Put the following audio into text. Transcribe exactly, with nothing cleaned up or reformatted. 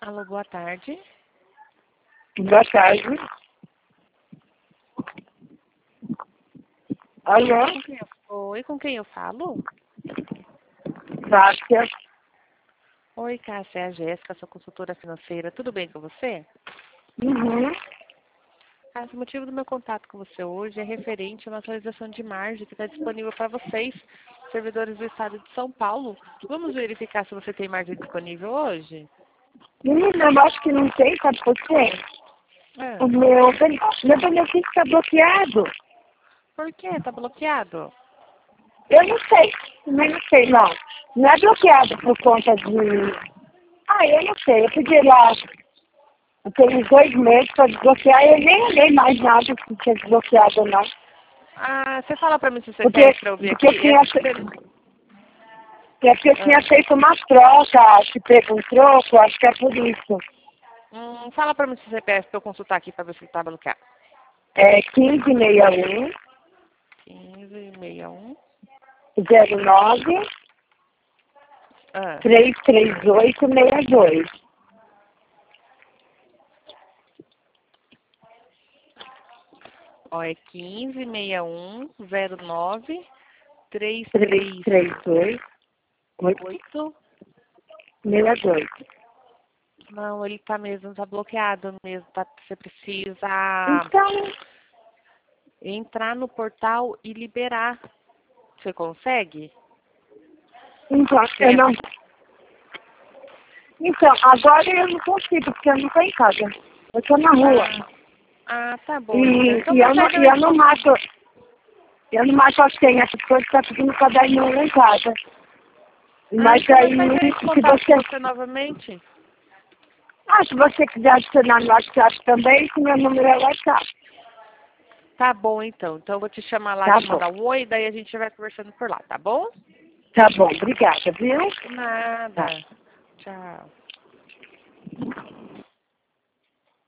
Alô, boa tarde. Boa tarde. Alô? Com quem eu... Oi, com quem eu falo? Cássia. Oi, Cássia, é a Jéssica, sou consultora financeira. Tudo bem com você? Uhum. Cássia, o motivo do meu contato com você hoje é referente a uma atualização de margem que está disponível para vocês, servidores do estado de São Paulo. Vamos verificar se você tem margem disponível hoje? Menina, eu acho que não tem, sabe por quê? É. O meu, bene- meu benefício está bloqueado. Por quê? Está bloqueado? Eu não sei, mas não sei, não. Não é bloqueado por conta de... Ah, eu não sei, eu pedi lá, eu tenho dois meses para desbloquear e eu nem olhei mais nada se tinha desbloqueado ou não. Ah, você fala para mim se você Porque, pede para eu ver porque aqui. eu tinha, É, fe- você- é porque eu tinha ah. feito uma troca, acho que pegou um troco, acho que é por isso. Hum, fala para mim se você pede para eu consultar aqui para ver se está bloqueado. É quinze sessenta e um, quinze, sessenta e um. zero nove, Ah. três três oito, seis dois. Ó, é quinze, sessenta e um, zero nove, três três três três oito, oito oito. seis dois. Não, ele tá mesmo, tá bloqueado mesmo. Tá, você precisa Então, entrar no portal e liberar. Você consegue? então, Tem eu não... essa... Então, agora eu não consigo, porque eu não estou em casa. Eu estou na rua. Ah, ah, tá bom, então. E, Então e, eu, você não, deu e eu esse não contato. mato... Eu não mato as senhas, essas coisas, está pedindo para dar e-mail em casa. Ah, Mas então aí, meu pai deu esse se contato com você... você novamente. Ah, se você quiser adicionar no WhatsApp também, que meu número é WhatsApp. Tá bom, então. Então eu vou te chamar lá, Tá te bom. mandar um oi, daí a gente vai conversando por lá, tá bom? Tá bom, obrigada, viu? Tá. Nada. Tchau.